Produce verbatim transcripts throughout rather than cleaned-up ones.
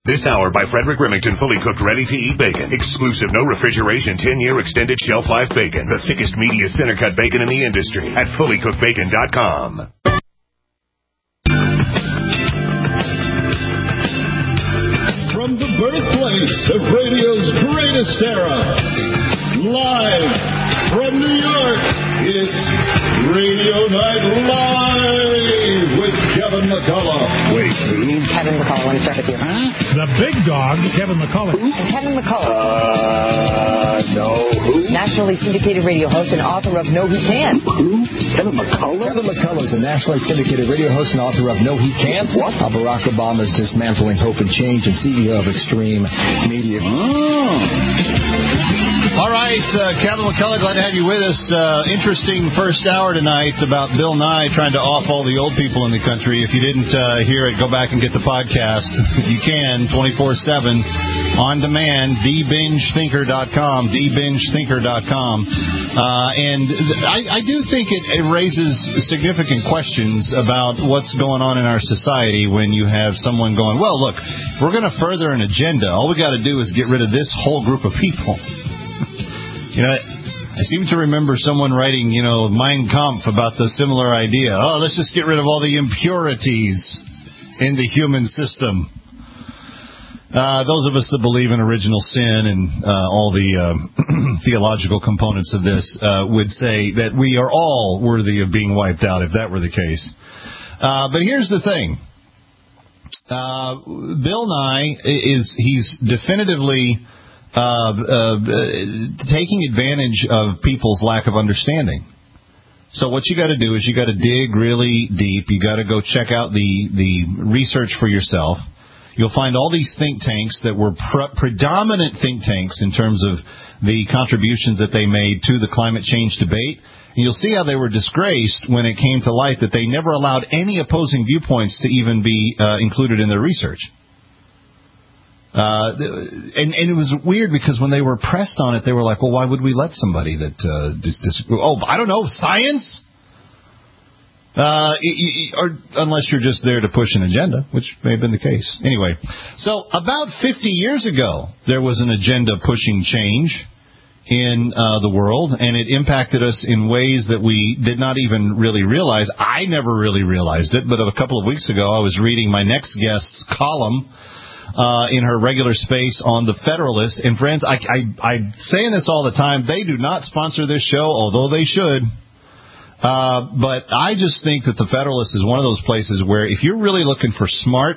This hour by Frederick Remington, fully cooked, ready-to-eat bacon. Exclusive, no refrigeration, ten-year extended shelf life bacon. The thickest, meatiest, center-cut bacon in the industry at fully cooked bacon dot com. From the birthplace of radio's greatest era, live from New York, it's Radio Night Live with Kevin McCullough. Wait, who? Kevin McCullough, let me start with you. Huh? The big dog, Kevin McCullough. And Kevin McCullough. Uh, no, who? Nationally syndicated radio host and author of No He Can't. Who? Kevin McCullough? Kevin McCullough is a nationally syndicated radio host and author of No He Can't. What? How Barack Obama's dismantling hope and change, and C E O of Extreme Media. Oh. All right, uh, Kevin McCullough, glad to have you with us. Uh, interesting first hour tonight about Bill Nye trying to off all the old people in the country. If you didn't uh, hear it, go back and get the podcast. You can, twenty-four seven, on demand, d binge thinker dot com, d binge thinker dot com. Uh, and th- I, I do think it, it raises significant questions about what's going on in our society when you have someone going, well, look, if we're going to further an agenda, all we got to do is get rid of this whole group of people. You know, I seem to remember someone writing, you know, Mein Kampf about the similar idea. Oh, let's just get rid of all the impurities in the human system. Uh, those of us that believe in original sin and uh, all the uh, theological components of this uh, would say that we are all worthy of being wiped out if that were the case. Uh, but here's the thing. Uh, Bill Nye is, he's definitively... Uh, uh, taking advantage of people's lack of understanding. So what you got to do is you got to dig really deep. You got to go check out the, the research for yourself. You'll find all these think tanks that were pre- predominant think tanks in terms of the contributions that they made to the climate change debate. And you'll see how they were disgraced when it came to light that they never allowed any opposing viewpoints to even be uh, included in their research. Uh, and, and it was weird because when they were pressed on it, they were like, well, why would we let somebody that, uh, dis- dis- oh, I don't know, science? Uh, or unless you're just there to push an agenda, which may have been the case. Anyway, so about fifty years ago, there was an agenda pushing change in uh, the world, and it impacted us in ways that we did not even really realize. I never really realized it, but a couple of weeks ago, I was reading my next guest's column Uh, in her regular space on The Federalist. And friends, I, I, I'm saying this all the time. They do not sponsor this show, although they should. Uh, but I just think that The Federalist is one of those places where if you're really looking for smart,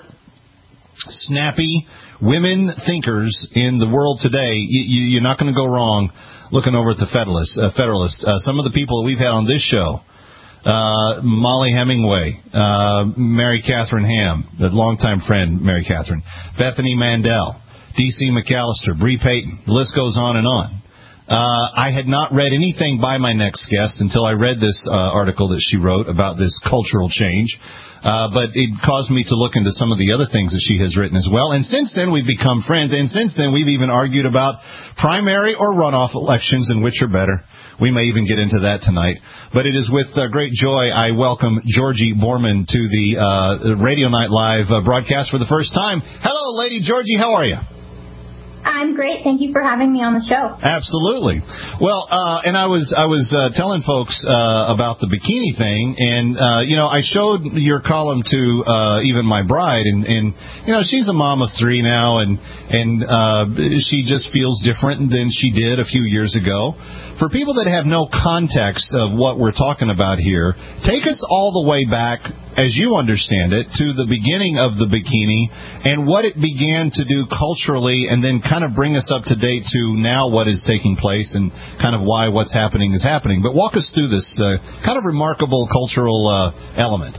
snappy women thinkers in the world today, you, you're not going to go wrong looking over at The Federalist. Uh, Federalist. Uh, some of the people that we've had on this show, Uh, Molly Hemingway, uh, Mary Catherine Ham, the longtime friend, Mary Catherine, Bethany Mandel, D C McAllister, Bree Payton, the list goes on and on. Uh, I had not read anything by my next guest until I read this uh, article that she wrote about this cultural change. Uh, but it caused me to look into some of the other things that she has written as well. And since then, we've become friends. And since then, we've even argued about primary or runoff elections and which are better. We may even get into that tonight. But it is with uh, great joy I welcome Georgie Borman to the uh, Radio Night Live uh, broadcast for the first time. Hello, Lady Georgie. How are you? I'm great. Thank you for having me on the show. Absolutely. Well, uh, and I was I was uh, telling folks uh, about the bikini thing, and uh, you know, I showed your column to uh, even my bride, and, and you know, she's a mom of three now, and and uh, she just feels different than she did a few years ago. For people that have no context of what we're talking about here, take us all the way back, as you understand it, to the beginning of the bikini and what it began to do culturally, and then kind of bring us up to date to now what is taking place and kind of why what's happening is happening. But walk us through this uh, kind of remarkable cultural uh, element.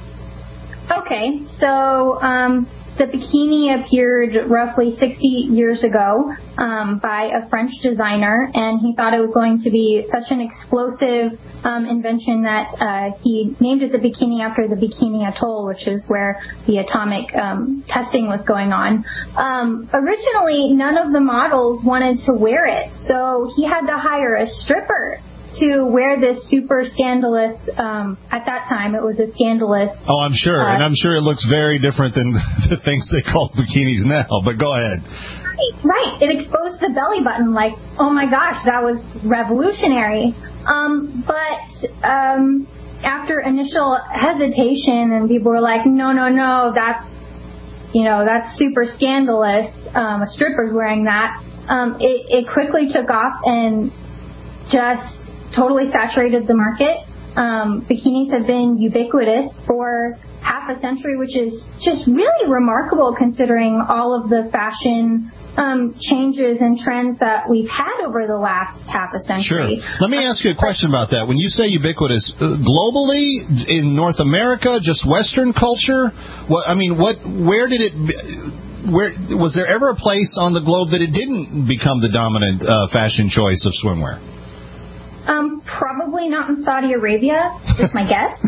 Okay, so um, the bikini appeared roughly sixty years ago um, by a French designer, and he thought it was going to be such an explosive um, invention that uh, he named it the bikini after the Bikini Atoll, which is where the atomic um, testing was going on. Um, originally, none of the models wanted to wear it, so he had to hire a stripper to wear this super scandalous, um, at that time it was a scandalous. Oh, I'm sure. Uh, and I'm sure it looks very different than the things they call bikinis now, but go ahead. Right. It exposed the belly button like, oh my gosh, that was revolutionary. Um, but um, after initial hesitation and people were like, no, no, no, that's, you know, that's super scandalous. Um, a stripper's wearing that. Um, it, it quickly took off and just totally saturated the market. Um, bikinis have been ubiquitous for half a century, which is just really remarkable considering all of the fashion um, changes and trends that we've had over the last half a century. Sure. Let me ask you a question about that. When you say ubiquitous, uh, globally, in North America, just Western culture, what I mean, what, where did it? Where was there ever a place on the globe that it didn't become the dominant uh, fashion choice of swimwear? Um, probably not in Saudi Arabia, is my guess.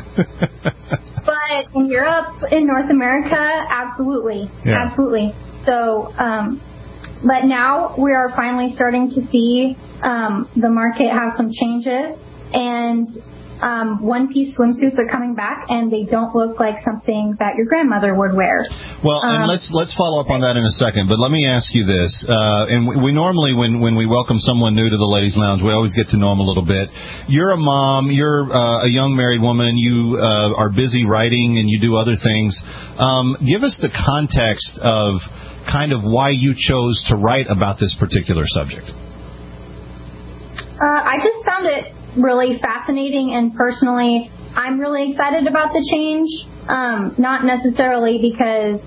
But in Europe, in North America, absolutely. Yeah. Absolutely. So, um, but now we are finally starting to see um, the market have some changes, and um, one-piece swimsuits are coming back, and they don't look like something that your grandmother would wear. Well, and um, let's let's follow up on that in a second, but let me ask you this. Uh, and we, we normally, when, when we welcome someone new to the Ladies Lounge, we always get to know them a little bit. You're a mom. You're uh, a young married woman. You uh, are busy writing, and you do other things. Um, give us the context of kind of why you chose to write about this particular subject. Uh, I just found it really fascinating, and personally, I'm really excited about the change. Um, not necessarily because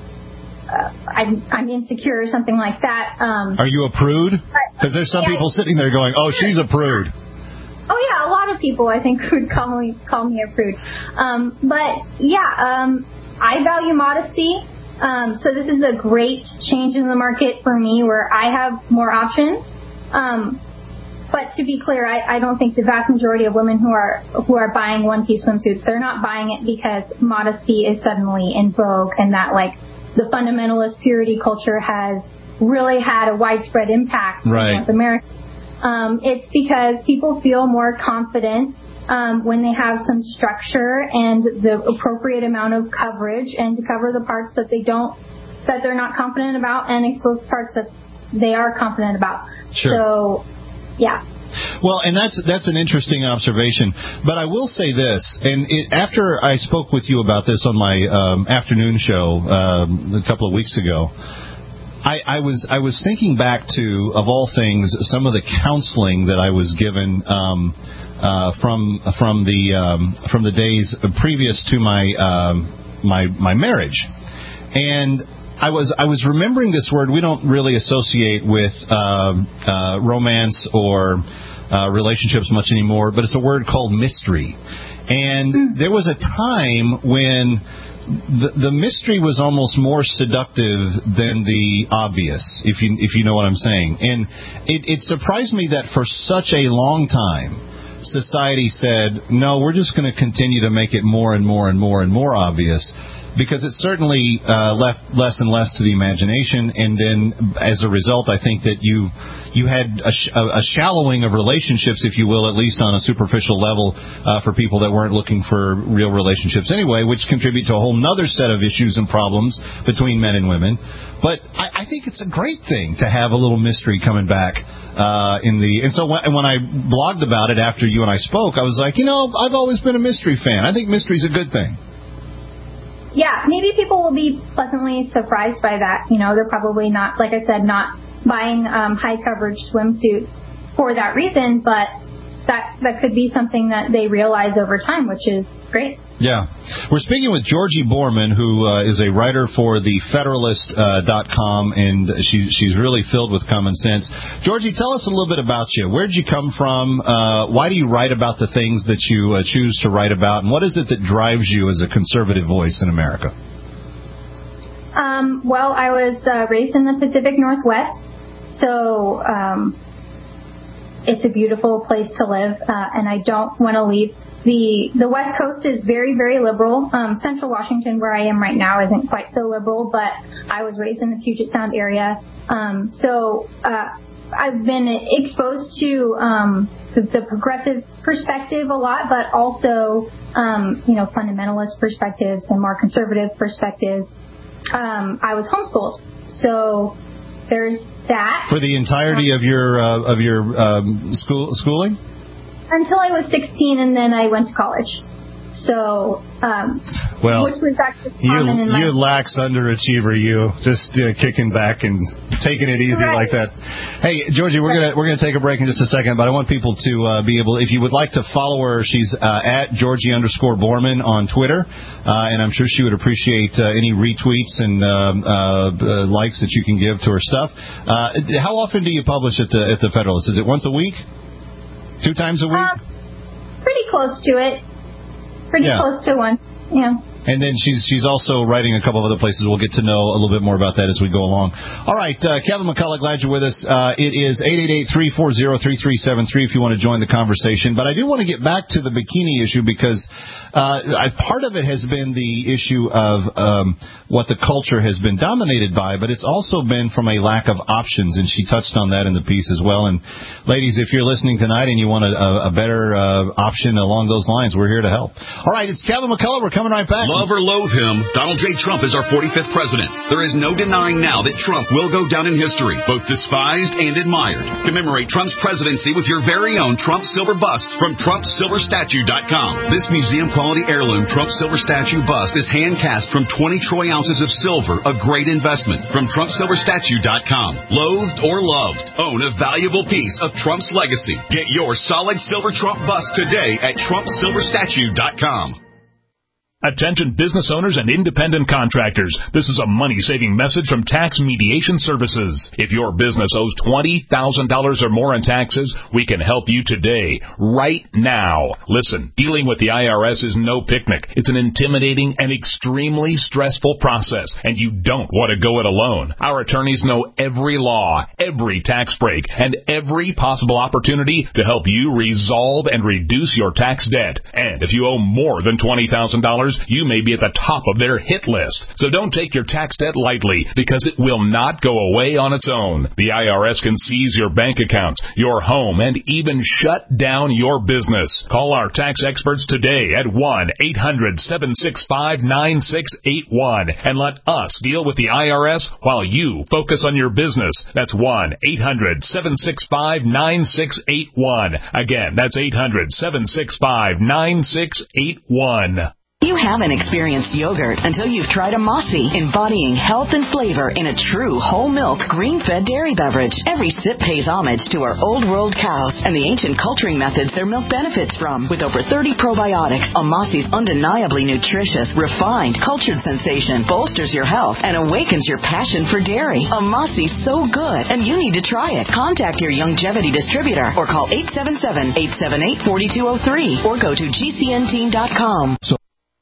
uh, I'm, I'm insecure or something like that. Um, Are you a prude? Because there's some yeah, people sitting there going, "Oh, she's a prude." Oh yeah, a lot of people I think would call me call me a prude. Um, but yeah, um, I value modesty. Um, so this is a great change in the market for me, where I have more options. Um, But to be clear, I, I don't think the vast majority of women who are who are buying one-piece swimsuits, they're not buying it because modesty is suddenly in vogue and that, like, the fundamentalist purity culture has really had a widespread impact right. in North America. Um, it's because people feel more confident um, when they have some structure and the appropriate amount of coverage, and to cover the parts that they don't, that they're not confident about, and expose parts that they are confident about. Sure. So. Yeah. Well, and that's that's an interesting observation. But I will say this, and it, after I spoke with you about this on my um, afternoon show um, a couple of weeks ago, I, I was I was thinking back to, of all things, some of the counseling that I was given um, uh, from from the um, from the days previous to my um, my my marriage, and I was I was remembering this word we don't really associate with uh, uh, romance or uh, relationships much anymore, but it's a word called mystery. And there was a time when the, the mystery was almost more seductive than the obvious, if you if you know what I'm saying. And it, it surprised me that for such a long time, society said, no, we're just going to continue to make it more and more and more and more obvious. Because it certainly uh, left less and less to the imagination, and then as a result, I think that you you had a, sh- a shallowing of relationships, if you will, at least on a superficial level, uh, for people that weren't looking for real relationships anyway, which contribute to a whole nother set of issues and problems between men and women. But I, I think it's a great thing to have a little mystery coming back. Uh, in the and so when, when I blogged about it after you and I spoke, I was like, you know, I've always been a mystery fan. I think mystery's a good thing. Yeah, maybe people will be pleasantly surprised by that. You know, they're probably not, like I said, not buying um, high coverage swimsuits for that reason, but that that could be something that they realize over time, which is great. Yeah. We're speaking with Georgie Boorman, who uh, is a writer for the Federalist dot com, uh, and she, she's really filled with common sense. Georgie, tell us a little bit about you. Where did you come from? Uh, why do you write about the things that you uh, choose to write about? And what is it that drives you as a conservative voice in America? Um, well, I was uh, raised in the Pacific Northwest, so um, it's a beautiful place to live, uh, and I don't want to leave. The the West Coast is very, very liberal. Um, Central Washington, where I am right now, isn't quite so liberal, but I was raised in the Puget Sound area. Um, so uh, I've been exposed to um, the, the progressive perspective a lot, but also, um, you know, fundamentalist perspectives and more conservative perspectives. Um, I was homeschooled, so there's that. For the entirety of your uh, of your um, school schooling? Until I was sixteen, and then I went to college. So, um, well, which was actually you, common in my you lax underachiever, you just uh, kicking back and taking it easy right. like that. Hey, Georgie, we're gonna we're gonna take a break in just a second, but I want people to uh, be able, if you would like to follow her, she's uh, at Georgie underscore Borman on Twitter, uh, and I'm sure she would appreciate uh, any retweets and uh, uh, likes that you can give to her stuff. Uh, how often do you publish at the at the Federalist? Is it once a week? Two times a week? Uh, pretty close to it. Pretty yeah. close to one, yeah. And then she's she's also writing a couple of other places. We'll get to know a little bit more about that as we go along. All right, uh, Kevin McCullough, glad you're with us. Uh, it is eight eight eight, three four zero, three three seven three if you want to join the conversation. But I do want to get back to the bikini issue because uh, I, part of it has been the issue of um, what the culture has been dominated by, but it's also been from a lack of options, and she touched on that in the piece as well. And ladies, if you're listening tonight and you want a, a better uh, option along those lines, we're here to help. All right, it's Kevin McCullough. We're coming right back. Love or loathe him, Donald J. Trump is our forty-fifth president. There is no denying now that Trump will go down in history, both despised and admired. Commemorate Trump's presidency with your very own Trump silver bust from Trump Silver Statue dot com. This museum-quality heirloom Trump Silver Statue bust is hand-cast from twenty troy ounces of silver, a great investment from Trump Silver Statue dot com. Loathed or loved, own a valuable piece of Trump's legacy. Get your solid silver Trump bust today at Trump Silver Statue dot com. Attention business owners and independent contractors. This is a money-saving message from Tax Mediation Services. If your business owes twenty thousand dollars or more in taxes, we can help you today, right now. Listen, dealing with the I R S is no picnic. It's an intimidating and extremely stressful process, and you don't want to go it alone. Our attorneys know every law, every tax break, and every possible opportunity to help you resolve and reduce your tax debt. And if you owe more than twenty thousand dollars, you may be at the top of their hit list. So don't take your tax debt lightly, because it will not go away on its own. The I R S can seize your bank accounts, your home, and even shut down your business. Call our tax experts today at one eight hundred, seven six five, nine six eight one and let us deal with the I R S while you focus on your business. That's one eight hundred, seven six five, nine six eight one. Again, that's eight hundred, seven six five, nine six eight one. You haven't experienced yogurt until you've tried a Mossy, embodying health and flavor in a true whole milk, green-fed dairy beverage. Every sip pays homage to our old world cows and the ancient culturing methods their milk benefits from. With over thirty probiotics, a Mossy's undeniably nutritious, refined, cultured sensation bolsters your health and awakens your passion for dairy. A Mossy's so good, and you need to try it. Contact your Youngevity distributor or call eight seven seven, eight seven eight, four two zero three or go to G C N team dot com. So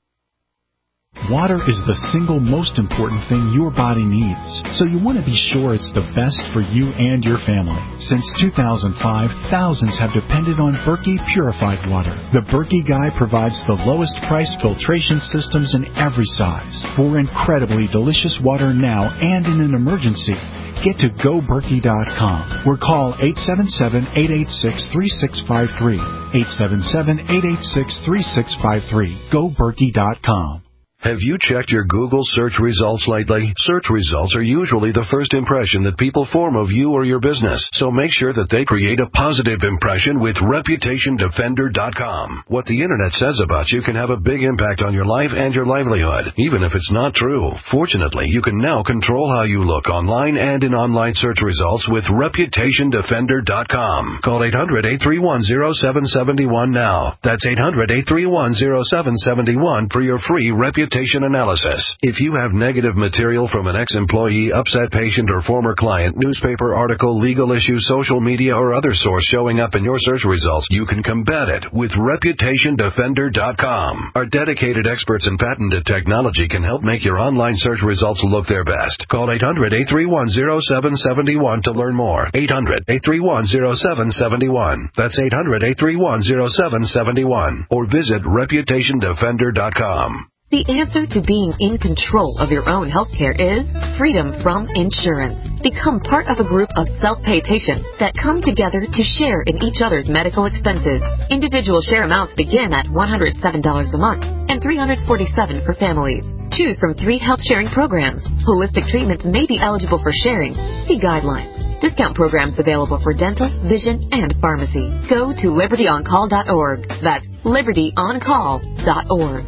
water is the single most important thing your body needs, so you want to be sure it's the best for you and your family. Since two thousand five, thousands have depended on Berkey purified water. The Berkey Guy provides the lowest price filtration systems in every size. For incredibly delicious water now and in an emergency, get to go berkey dot com or call eight seven seven, eight eight six, three six five three. eight seven seven, eight eight six, three six five three. go berkey dot com. Have you checked your Google search results lately? Search results are usually the first impression that people form of you or your business, so make sure that they create a positive impression with reputation defender dot com. What the Internet says about you can have a big impact on your life and your livelihood, even if it's not true. Fortunately, you can now control how you look online and in online search results with reputation defender dot com. Call eight hundred, eight three one, zero seven seven one now. That's eight hundred, eight three one, zero seven seven one for your free reputation analysis. If you have negative material from an ex-employee, upset patient, or former client, newspaper article, legal issue, social media, or other source showing up in your search results, you can combat it with reputation defender dot com. Our dedicated experts in patented technology can help make your online search results look their best. Call eight hundred, eight three one, zero seven seven one to learn more. eight hundred, eight three one, zero seven seven one. That's eight hundred, eight three one, zero seven seven one. Or visit reputation defender dot com. The answer to being in control of your own healthcare is freedom from insurance. Become part of a group of self-pay patients that come together to share in each other's medical expenses. Individual share amounts begin at one hundred seven dollars a month and three hundred forty-seven dollars for families. Choose from three health sharing programs. Holistic treatments may be eligible for sharing. See guidelines. Discount programs available for dental, vision, and pharmacy. Go to liberty on call dot org. That's liberty on call dot org.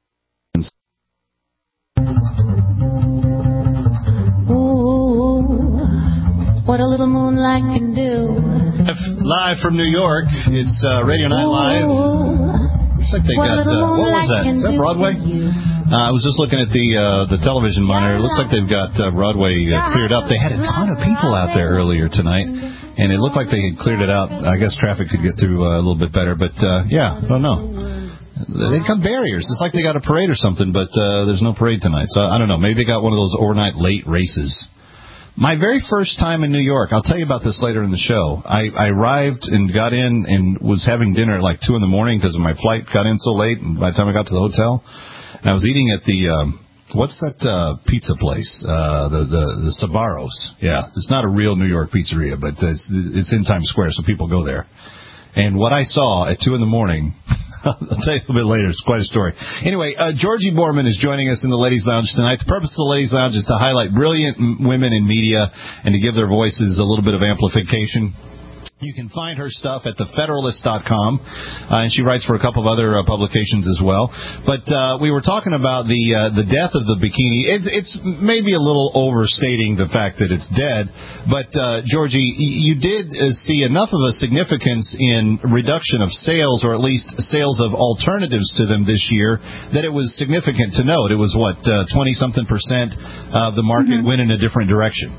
Ooh, what a little moonlight can do. Live from New York, it's uh, Radio nine Live. Looks like they got, uh, what was that? Is that Broadway? Uh, I was just looking at the uh, the television monitor. It looks like they've got uh, Broadway uh, cleared up. They had a ton of people out there earlier tonight, and it looked like they had cleared it out. I guess traffic could get through uh, a little bit better, but uh, yeah, I don't know. They've got barriers. It's like they got a parade or something, but uh, there's no parade tonight. So I don't know. Maybe they got one of those overnight late races. My very first time in New York, I'll tell you about this later in the show. I, I arrived and got in and was having dinner at like two in the morning because my flight got in so late, and by the time I got to the hotel, and I was eating at the, um, what's that uh, pizza place? Uh, the, the the Sbarro's. Yeah, it's not a real New York pizzeria, but it's, it's in Times Square, so people go there. And what I saw at two in the morning, I'll tell you a little bit later. It's quite a story. Anyway, uh, Georgie Borman is joining us in the Ladies Lounge tonight. The purpose of the Ladies Lounge is to highlight brilliant m- women in media and to give their voices a little bit of amplification. You can find her stuff at the federalist dot com, uh, and she writes for a couple of other uh, publications as well. But uh, we were talking about the uh, the death of the bikini. It's, it's maybe a little overstating the fact that it's dead, but uh, Georgie, you did uh, see enough of a significance in reduction of sales, or at least sales of alternatives to them this year, that it was significant to note. It was, what, twenty-something uh, percent of the market mm-hmm. went in a different direction.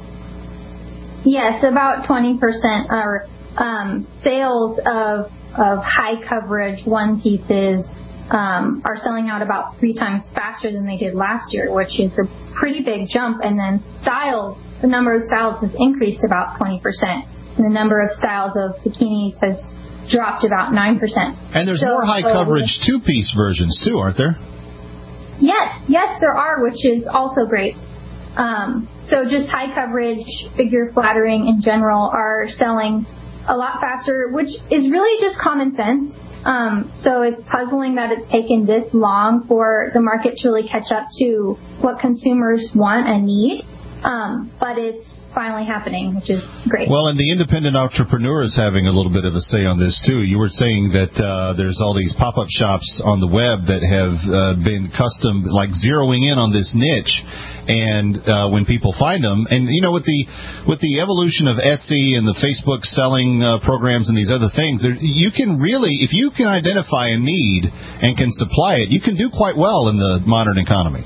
Yes, about twenty percent are... Um, sales of of high coverage one pieces um, are selling out about three times faster than they did last year, which is a pretty big jump. And then styles, the number of styles has increased about twenty percent, and the number of styles of bikinis has dropped about nine percent. And there's so, more high so, coverage two piece versions too, aren't there? Yes, yes, there are, which is also great. Um, so just high coverage, figure flattering in general are selling a lot faster, which is really just common sense. Um, so it's puzzling that it's taken this long for the market to really catch up to what consumers want and need. Um, but it's finally happening, which is great. Well, and the independent entrepreneur is having a little bit of a say on this, too. You were saying that uh, there's all these pop-up shops on the web that have uh, been custom, like zeroing in on this niche, and uh, when people find them, and, you know, with the with the evolution of Etsy and the Facebook selling uh, programs and these other things, there, you can really, if you can identify a need and can supply it, you can do quite well in the modern economy.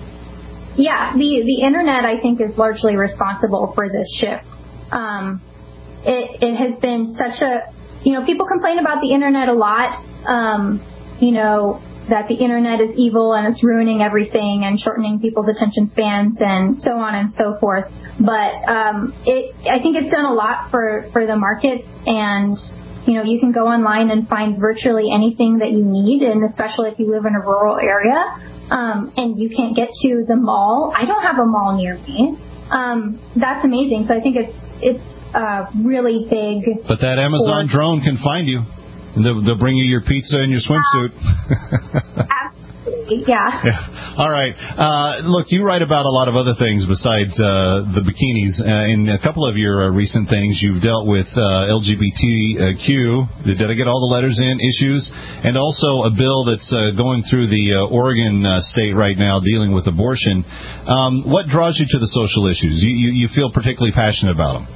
Yeah, the, the internet, I think, is largely responsible for this shift. Um, it, it has been such a, you know, people complain about the internet a lot, um, you know, that the internet is evil and it's ruining everything and shortening people's attention spans and so on and so forth. But um, it, I think it's done a lot for, for the markets, and, you know, you can go online and find virtually anything that you need, and especially if you live in a rural area. Um, and you can't get to the mall. I don't have a mall near me. Um, that's amazing. So I think it's it's uh, really big. But that Amazon for... drone can find you. They'll, they'll bring you your pizza and your swimsuit. Uh, absolutely, yeah. yeah. All right. Uh, look, you write about a lot of other things besides uh, the bikinis. Uh, in a couple of your uh, recent things, you've dealt with uh, L G B T Q. Did I get all the letters in? Issues. And also a bill that's uh, going through the uh, Oregon uh, state right now dealing with abortion. Um, what draws you to the social issues? You, you, you feel particularly passionate about them?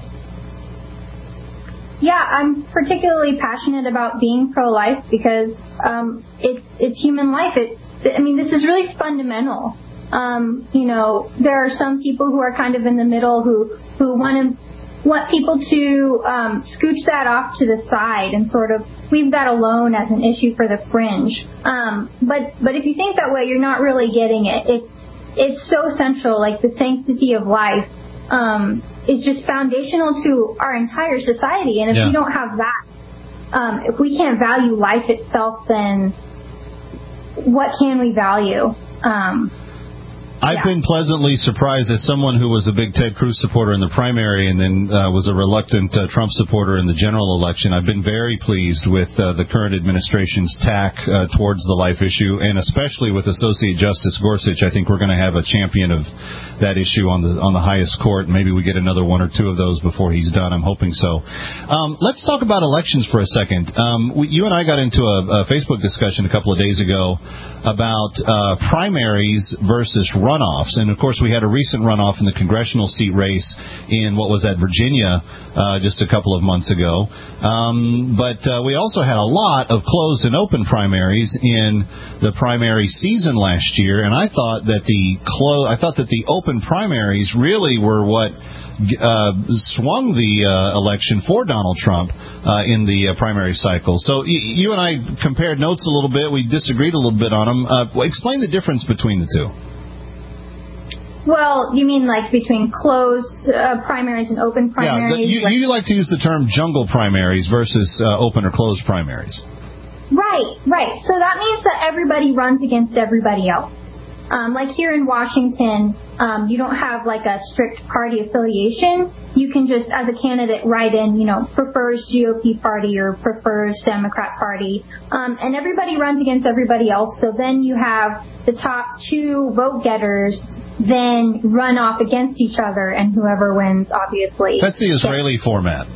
Yeah, I'm particularly passionate about being pro-life because um, it's it's human life. It, I mean, this is really fundamental. Um, you know, there are some people who are kind of in the middle who who want to want people to um, scooch that off to the side and sort of leave that alone as an issue for the fringe. Um, but but if you think that way, you're not really getting it. It's it's so central, like the sanctity of life. Um, is just foundational to our entire society. And if yeah. we don't have that, um, if we can't value life itself, then what can we value? Um, I've yeah. been pleasantly surprised as someone who was a big Ted Cruz supporter in the primary and then uh, was a reluctant uh, Trump supporter in the general election. I've been very pleased with uh, the current administration's tack uh, towards the life issue, and especially with Associate Justice Gorsuch. I think we're going to have a champion of that issue on the on the highest court. Maybe we get another one or two of those before he's done. I'm hoping so. Um, let's talk about elections for a second. Um, we, you and I got into a, a Facebook discussion a couple of days ago about uh, primaries versus runoffs. And, of course, we had a recent runoff in the congressional seat race in, what was that, Virginia, uh, just a couple of months ago. Um, but uh, we also had a lot of closed and open primaries in the primary season last year. And I thought that the clo- I thought that the open primaries really were what Uh, swung the uh, election for Donald Trump uh, in the uh, primary cycle. So y- you and I compared notes a little bit. We disagreed a little bit on them. Uh, explain the difference between the two. Well, you mean like between closed uh, primaries and open primaries? Yeah, the, you, you like to use the term jungle primaries versus uh, open or closed primaries. Right, right. So that means that everybody runs against everybody else. Um, like here in Washington, um, you don't have like a strict party affiliation. You can just, as a candidate, write in, you know, prefers G O P party or prefers Democrat party. Um, and everybody runs against everybody else. So then you have the top two vote getters then run off against each other, and whoever wins, obviously. That's the Israeli gets- format.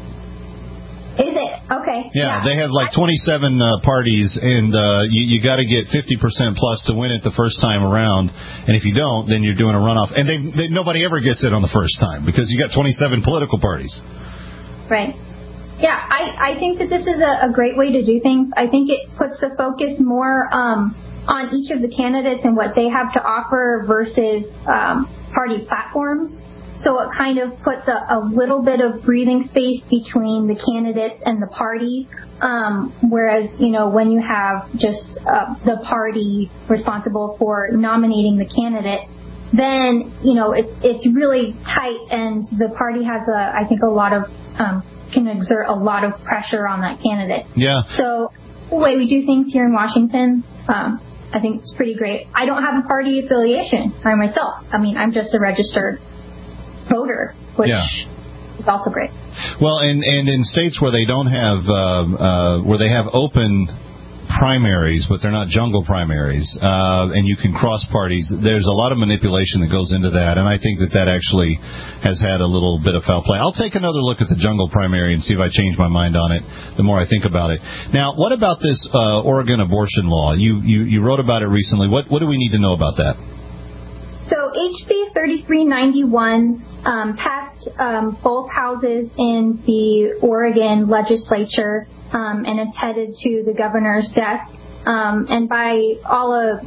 Is it? Okay. Yeah, yeah. They have like twenty-seven uh, parties, and uh, you, you got to get fifty percent plus to win it the first time around. And if you don't, then you're doing a runoff. And they, they nobody ever gets it on the first time because you got twenty-seven political parties. Right. Yeah, I, I think that this is a, a great way to do things. I think it puts the focus more um, on each of the candidates and what they have to offer versus um, party platforms. So it kind of puts a, a little bit of breathing space between the candidates and the party. Um, whereas, you know, when you have just uh, the party responsible for nominating the candidate, then, you know, it's it's really tight, and the party has, a, I think, a lot of, um, can exert a lot of pressure on that candidate. Yeah. So the way we do things here in Washington, um, I think it's pretty great. I don't have a party affiliation by myself. I mean, I'm just a registered voter, which yeah. is also great. Well, and and in states where they don't have uh, uh, where they have open primaries, but they're not jungle primaries, uh, and you can cross parties, there's a lot of manipulation that goes into that, and I think that that actually has had a little bit of foul play. I'll take another look at the jungle primary and see if I change my mind on it the more I think about it. Now, what about this uh, Oregon abortion law? You, you you wrote about it recently. What what do we need to know about that? So H B thirty-three ninety-one um, passed um, both houses in the Oregon legislature, um, and it's headed to the governor's desk. Um, and by all of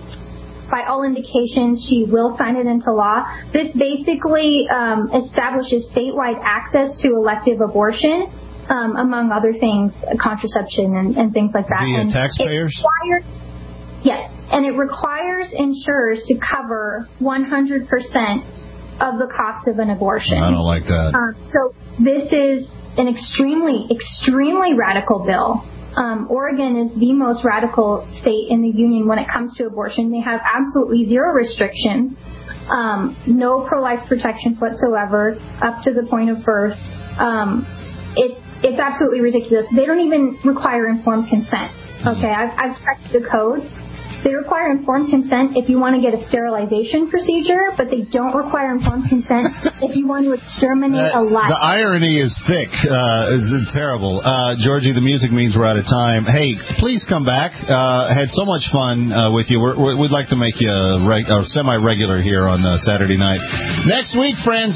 by all indications, she will sign it into law. This basically um, establishes statewide access to elective abortion, um, among other things, contraception and, and things like that. The and taxpayers? It requires, yes. And it requires insurers to cover one hundred percent of the cost of an abortion. I don't like that. Um, so this is an extremely, extremely radical bill. Um, Oregon is the most radical state in the union when it comes to abortion. They have absolutely zero restrictions, um, no pro-life protections whatsoever, up to the point of birth. Um, it, it's absolutely ridiculous. They don't even require informed consent. Okay, I've, I've checked the codes. They require informed consent if you want to get a sterilization procedure, but they don't require informed consent if you want to exterminate uh, a life. The irony is thick. Uh, it's terrible. Uh, Georgie, the music means we're out of time. Hey, please come back. Uh, had so much fun uh, with you. We're, we'd like to make you a, reg- a semi-regular here on uh, Saturday night. Next week, friends.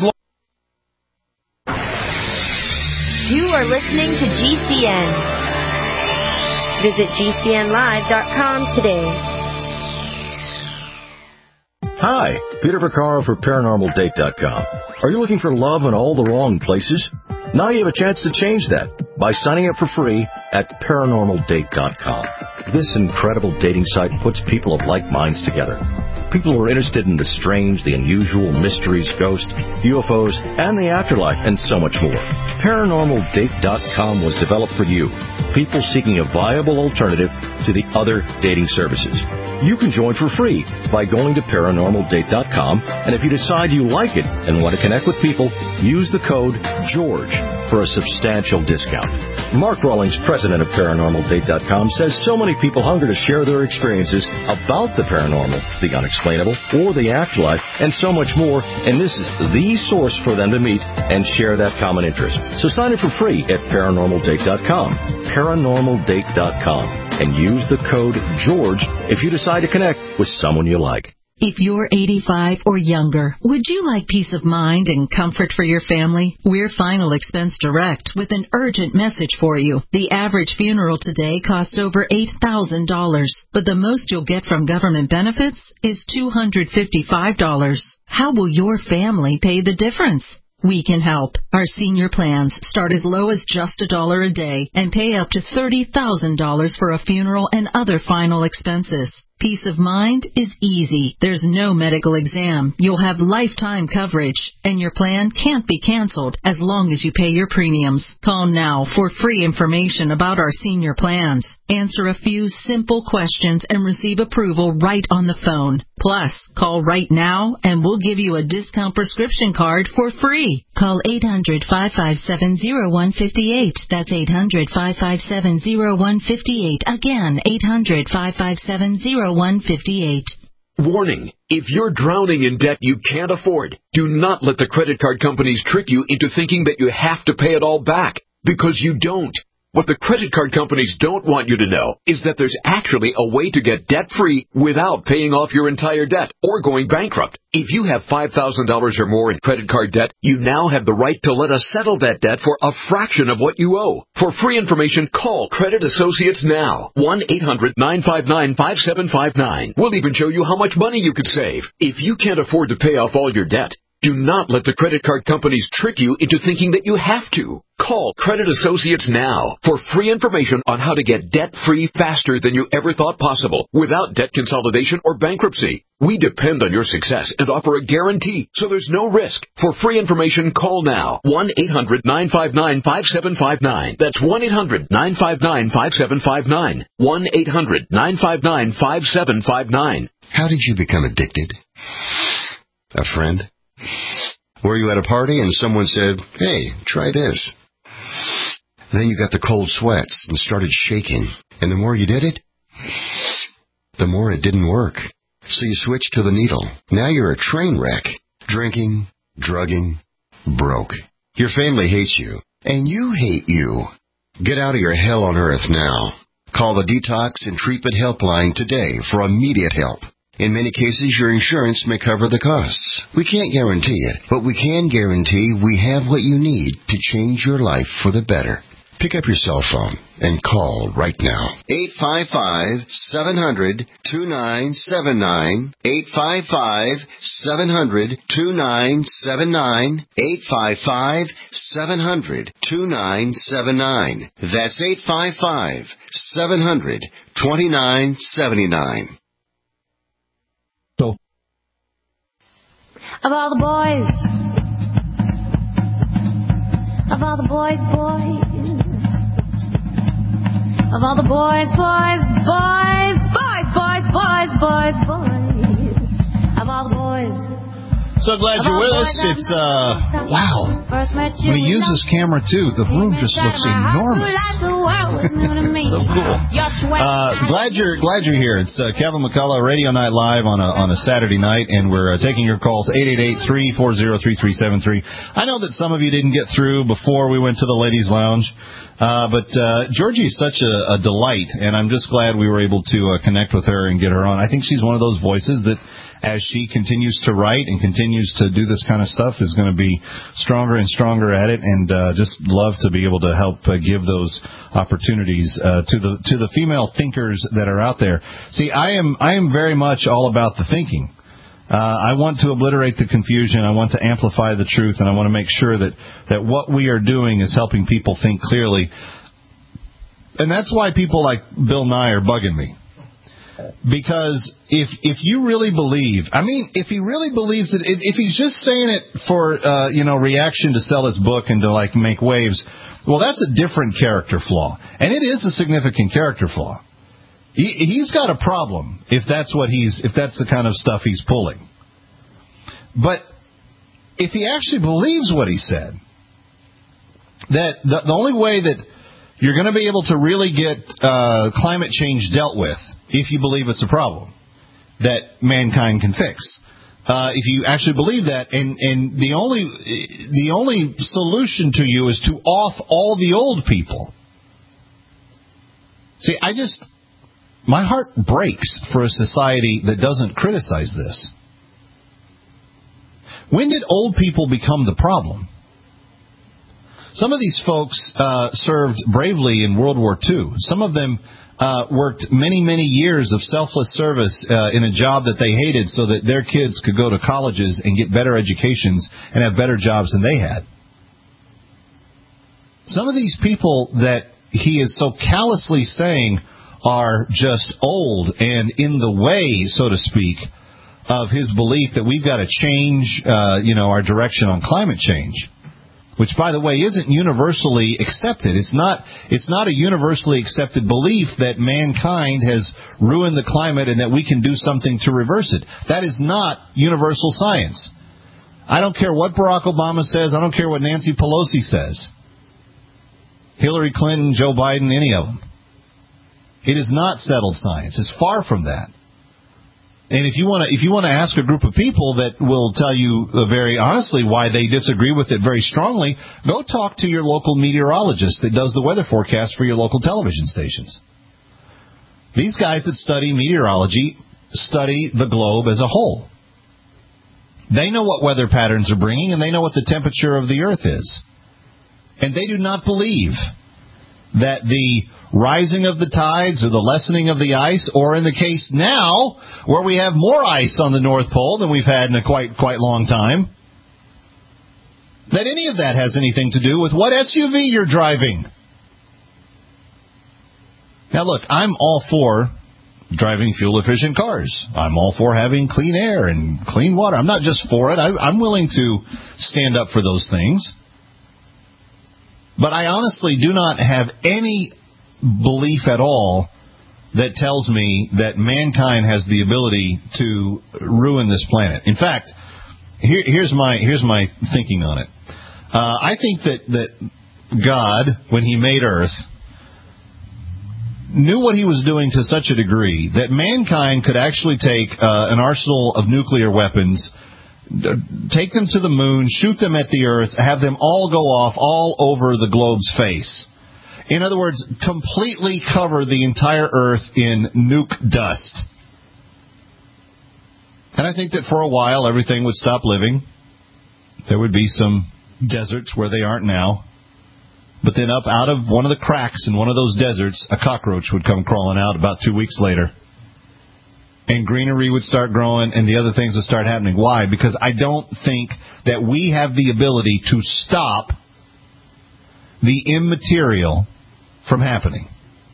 You are listening to G C N. Visit G C N live dot com today. Hi, Peter Vaccaro for Paranormal Date dot com. Are you looking for love in all the wrong places? Now you have a chance to change that by signing up for free at Paranormal Date dot com. This incredible dating site puts people of like minds together. People are interested in the strange, the unusual, mysteries, ghosts, U F Os, and the afterlife, and so much more. Paranormal Date dot com was developed for you, people seeking a viable alternative to the other dating services. You can join for free by going to Paranormal Date dot com, and if you decide you like it and want to connect with people, use the code GEORGE for a substantial discount. Mark Rawlings, president of Paranormal Date dot com, says so many people hunger to share their experiences about the paranormal, the unexplainable, or the afterlife, and so much more, and this is the source for them to meet and share that common interest. So sign up for free at Paranormal Date dot com, Paranormal Date dot com, and use the code GEORGE if you decide to connect with someone you like. If you're eighty-five or younger, would you like peace of mind and comfort for your family? We're Final Expense Direct with an urgent message for you. The average funeral today costs over eight thousand dollars, but the most you'll get from government benefits is two hundred fifty-five dollars. How will your family pay the difference? We can help. Our senior plans start as low as just a dollar a day and pay up to thirty thousand dollars for a funeral and other final expenses. Peace of mind is easy. There's no medical exam. You'll have lifetime coverage, and your plan can't be canceled as long as you pay your premiums. Call now for free information about our senior plans. Answer a few simple questions and receive approval right on the phone. Plus, call right now and we'll give you a discount prescription card for free. Call eight hundred, five five seven, zero one five eight. That's eight hundred, five five seven, zero one five eight. Again, eight hundred, five five seven, zero one five eight. Warning. If you're drowning in debt you can't afford, do not let the credit card companies trick you into thinking that you have to pay it all back, because you don't. What the credit card companies don't want you to know is that there's actually a way to get debt-free without paying off your entire debt or going bankrupt. If you have five thousand dollars or more in credit card debt, you now have the right to let us settle that debt for a fraction of what you owe. For free information, call Credit Associates now. one eight hundred, nine five nine, five seven five nine. We'll even show you how much money you could save. If you can't afford to pay off all your debt, do not let the credit card companies trick you into thinking that you have to. Call Credit Associates now for free information on how to get debt-free faster than you ever thought possible without debt consolidation or bankruptcy. We depend on your success and offer a guarantee, so there's no risk. For free information, call now. one eight hundred, nine five nine, five seven five nine. That's one eight hundred, nine five nine, five seven five nine. one eight hundred, nine five nine, five seven five nine. How did you become addicted? A friend? Were you at a party and someone said, "Hey, try this"? Then you got the cold sweats and started shaking. And the more you did it, the more it didn't work. So you switched to the needle. Now you're a train wreck. Drinking, drugging, broke. Your family hates you. And you hate you. Get out of your hell on earth now. Call the Detox and Treatment Helpline today for immediate help. In many cases, your insurance may cover the costs. We can't guarantee it, but we can guarantee we have what you need to change your life for the better. Pick up your cell phone and call right now. eight five five, seven hundred, two nine seven nine. eight five five, seven hundred, two nine seven nine. eight five five, seven hundred, two nine seven nine. That's eight five five, seven hundred, two nine seven nine. So, of all the boys, of all the boys, boys, of all the boys, boys, boys, boys, boys, boys, boys, boys, of all the boys. So glad you're with us. It's, uh, wow. When he uses camera, too, the room just looks enormous. So cool. Uh, glad you're glad you're here. It's uh, Kevin McCullough, Radio Night Live on a on a Saturday night, and we're uh, taking your calls, eight eight eight, three four zero, three three seven three. I know that some of you didn't get through before we went to the Ladies' Lounge, uh, but uh, Georgie is such a, a delight, and I'm just glad we were able to uh, connect with her and get her on. I think she's one of those voices that, as she continues to write and continues to do this kind of stuff, is going to be stronger and stronger at it, and uh, just love to be able to help uh, give those opportunities uh, to the to the female thinkers that are out there. See, I am I am very much all about the thinking. Uh, I want to obliterate the confusion. I want to amplify the truth, and I want to make sure that, that what we are doing is helping people think clearly. And that's why people like Bill Nye are bugging me. Because if if you really believe, I mean, if he really believes it, if, if he's just saying it for, uh, you know, reaction to sell his book and to, like, make waves, well, that's a different character flaw. And it is a significant character flaw. He, he's got a problem if that's what he's, if that's the kind of stuff he's pulling. But if he actually believes what he said, that the, the only way that you're going to be able to really get uh, climate change dealt with, if you believe it's a problem that mankind can fix, uh, if you actually believe that, and, and the only the only solution to you is to off all the old people. See, I just, my heart breaks for a society that doesn't criticize this. When did old people become the problem? Some of these folks uh, served bravely in World War Two. Some of them uh, worked many, many years of selfless service uh, in a job that they hated so that their kids could go to colleges and get better educations and have better jobs than they had. Some of these people that he is so callously saying are just old and in the way, so to speak, of his belief that we've got to change, uh, you know, our direction on climate change. Which, by the way, isn't universally accepted. It's not, it's not a universally accepted belief that mankind has ruined the climate and that we can do something to reverse it. That is not universal science. I don't care what Barack Obama says. I don't care what Nancy Pelosi says. Hillary Clinton, Joe Biden, any of them. It is not settled science. It's far from that. And if you want to, if you want to ask a group of people that will tell you uh, very honestly why they disagree with it very strongly, go talk to your local meteorologist that does the weather forecast for your local television stations. These guys that study meteorology study the globe as a whole. They know what weather patterns are bringing, and they know what the temperature of the earth is. And they do not believe that the rising of the tides or the lessening of the ice, or in the case now where we have more ice on the North Pole than we've had in a quite quite long time, that any of that has anything to do with what S U V you're driving. Now look, I'm all for driving fuel-efficient cars. I'm all for having clean air and clean water. I'm not just for it. I, I'm willing to stand up for those things. But I honestly do not have any belief at all that tells me that mankind has the ability to ruin this planet. In fact, here, here's my here's my thinking on it. Uh, I think that, that God, when he made Earth, knew what he was doing to such a degree that mankind could actually take uh, an arsenal of nuclear weapons, take them to the moon, shoot them at the Earth, have them all go off all over the globe's face. In other words, completely cover the entire Earth in nuke dust. And I think that for a while everything would stop living. There would be some deserts where they aren't now. But then up out of one of the cracks in one of those deserts, a cockroach would come crawling out about two weeks later. And greenery would start growing and the other things would start happening. Why? Because I don't think that we have the ability to stop the immaterial from happening.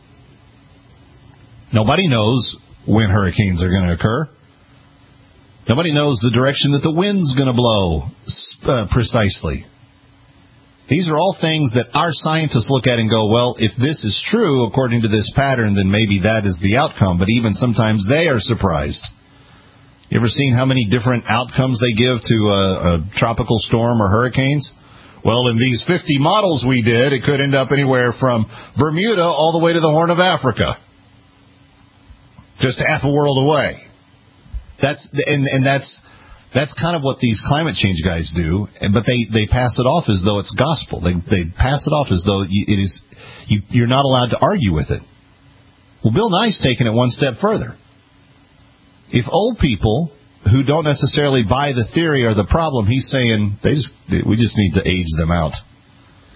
Nobody knows when hurricanes are going to occur. Nobody knows the direction that the wind's going to blow uh, precisely. These are all things that our scientists look at and go, well, if this is true according to this pattern, then maybe that is the outcome. But even sometimes they are surprised. You ever seen how many different outcomes they give to a, a tropical storm or hurricanes? Well, in these fifty models we did, it could end up anywhere from Bermuda all the way to the Horn of Africa. Just half a world away. That's and, and that's that's kind of what these climate change guys do. But they, they pass it off as though it's gospel. They they pass it off as though it is you, you're not allowed to argue with it. Well, Bill Nye's taking it one step further. If old people who don't necessarily buy the theory are the problem, he's saying they just we just need to age them out.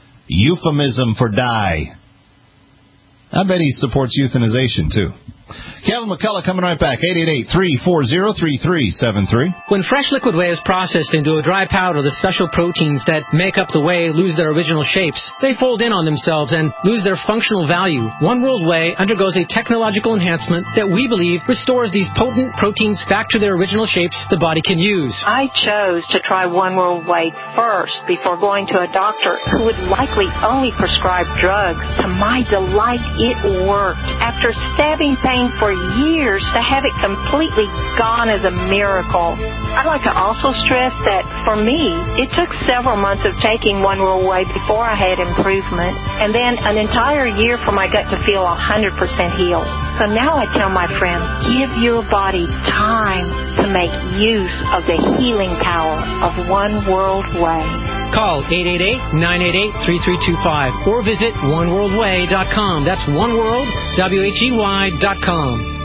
Euphemism for die. I bet he supports euthanization, too. Kevin McCullough coming right back. eight eight eight, three four zero, three three seven three. When fresh liquid whey is processed into a dry powder, the special proteins that make up the whey lose their original shapes. They fold in on themselves and lose their functional value. One World Whey undergoes a technological enhancement that we believe restores these potent proteins back to their original shapes the body can use. I chose to try One World Whey first before going to a doctor who would likely only prescribe drugs. To my delight, it worked. After stabbing pain for years, to have it completely gone is a miracle. I'd like to also stress that for me, it took several months of taking One World Whey before I had improvement, and then an entire year for my gut to feel one hundred percent healed. So now I tell my friends, give your body time to make use of the healing power of One World Whey. Call eight eight eight, nine eight eight, three three two five or visit one world way dot com. That's oneworld, W H E Y dot com.